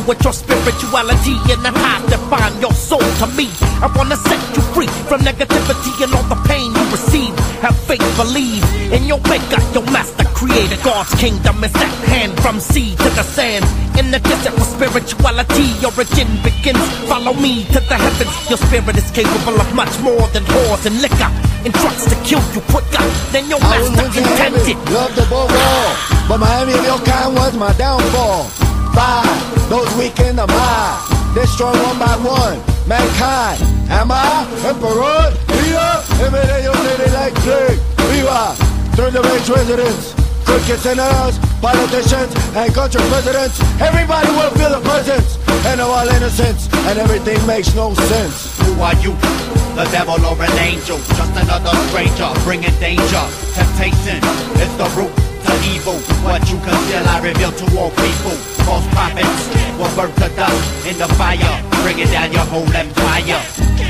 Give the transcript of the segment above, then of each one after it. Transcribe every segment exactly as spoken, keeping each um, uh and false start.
with your spirituality and then how to find your soul. To me, I wanna set you free from negativity and all the pain you receive. Have faith, believe in your maker, your master creator. God's kingdom is at hand from sea to the sand. In the desert with spirituality, origin begins. Follow me to the heavens. Your spirit is capable of much more than whores and liquor. And drugs to kill you quicker than your master intended. Love the borough, but Miami of your kind was my downfall. Five, those weak in the mind, destroy one by one, mankind. Am I emperor? Leader? Everyday your lady like plague. Viva! Third the rage residents, cricket senators, politicians, and country presidents. Everybody will feel the presence, and of all innocence, and everything makes no sense. Who are you? The devil or an angel? Just another stranger, bringing danger. Temptation is the root to evil. What you conceal, I reveal to all people. False prophets will burn to dust in the fire, bringing down your whole empire.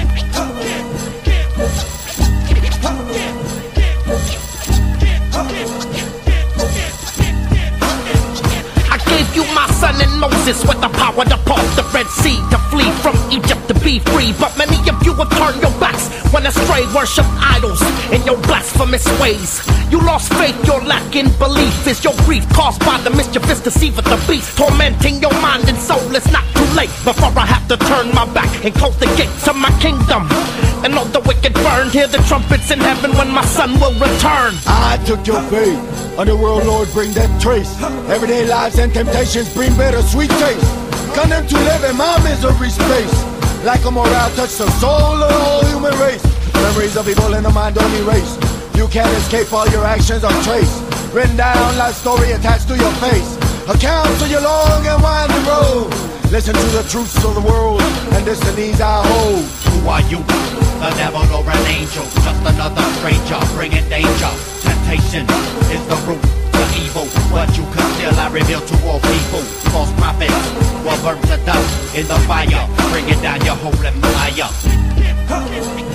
I gave you my son and Moses with the power to part the Red Sea, to flee from Egypt, to be free. But many of you have turned your backs when astray, worship idols in your blasphemous ways. You lost faith, your lacking belief is your grief caused by the mischievous deceiver, the beast, tormenting your mind and soul. It's not too late before I have to turn my back and close the gates of my kingdom. And all the wicked burned, hear the trumpets in heaven when my son will return. I took your faith, underworld lord bring that trace. Everyday lives and temptations bring bitter sweet taste. Condemned to live in my misery space. Like a morale touch the soul of the whole human race. Memories of evil in the mind don't erase. You can't escape, all your actions are traced. Written down like story attached to your face. Accounts of your long and winding road. Listen to the truths of the world and destinies I hold. Who are you? The devil or an angel? Just another stranger, bringing danger. Temptation is the root to evil. What you conceal, I reveal to all people. False prophets will burn to dust in the fire, bringing down your whole empire.